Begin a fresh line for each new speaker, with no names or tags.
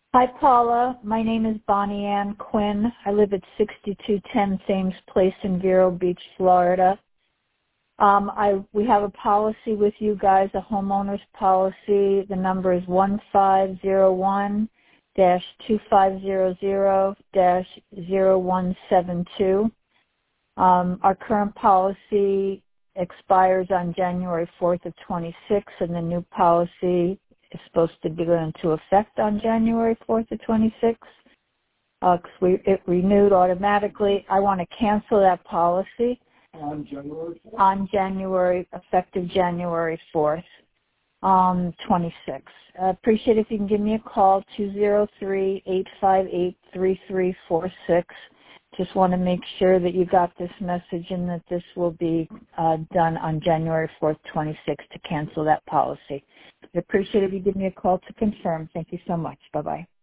Hi, Paula. My name is Bonnie Ann Quinn. I live at 6210 Thames Place in Vero Beach, Florida. We have a policy with you guys, a homeowner's policy. The number is 1501-2500-0172. Our current policy expires on January 4th of 26, and the new policy is supposed to be going into effect on January 4th of 26. It renewed automatically. I want to cancel that policy.
On January 4th?
Effective January 4th, 26. I appreciate if you can give me a call, 203-858-3346. Just want to make sure that you got this message and that this will be done on January 4th, 26 to cancel that policy. I appreciate if you give me a call to confirm. Thank you so much. Bye-bye.